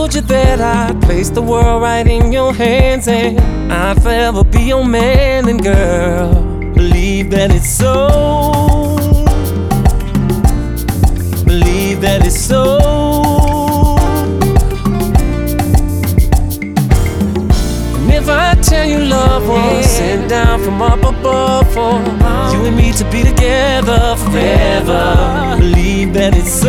told you that I'd place the world right in your hands, and I'd forever be your man. And girl, believe that it's so. Believe that it's so. And if I tell you love was sent down from up above for you and me to be together forever, believe that it's